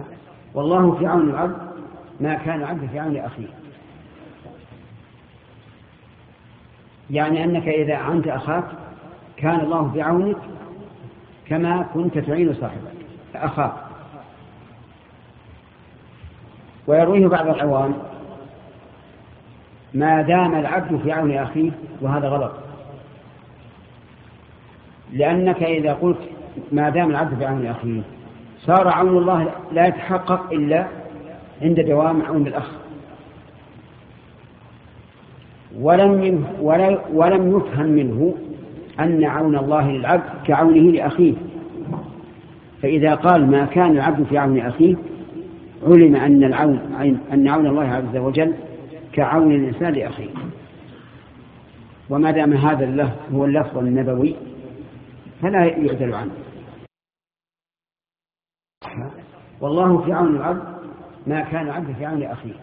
والله في عون العبد ما كان العبد في عون أخيه. يعني أنك إذا أعنت أخاك كان الله في عونك كما كنت تعين صاحبك أخاك. ويرويه بعض العوام ما دام العبد في عون أخيه، وهذا غلط، لأنك إذا قلت ما دام العبد في عون أخيه صار عون الله لا يتحقق إلا عند دوام عون الأخ. ولم يفهم منه أن عون الله للعبد كعونه لأخيه. فإذا قال ما كان العبد في عون أخيه علم أن عون الله عز وجل كعون الإنسان لأخيه. وما دام هذا اللفظ هو اللفظ النبوي فلا يعدل عنه. والله في عون العبد ما كان العبد في عون أخيه.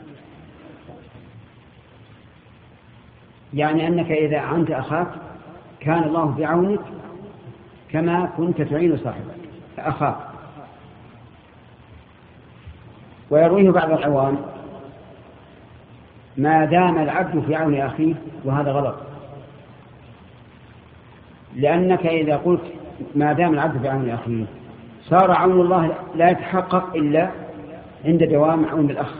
يعني أنك إذا أعنت أخاك كان الله في عونك كما كنت تعين صاحبك أخاك. ويرويه بعض العوام ما دام العبد في عون أخيه، وهذا غلط، لأنك إذا قلت ما دام العبد في عون أخيه صار عون الله لا يتحقق إلا عند دوام عون الأخ.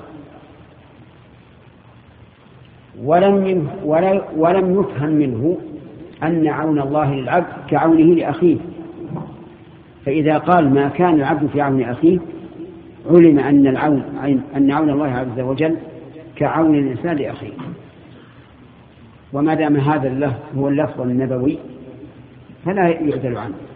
ولم يفهم منه أن عون الله للعبد كعونه لأخيه. فإذا قال ما كان العبد في عون أخيه علم أن عون الله عز وجل كعون الإنسان لأخيه. وما دام هذا اللفظ هو اللفظ النبوي فلا يعدل عنه.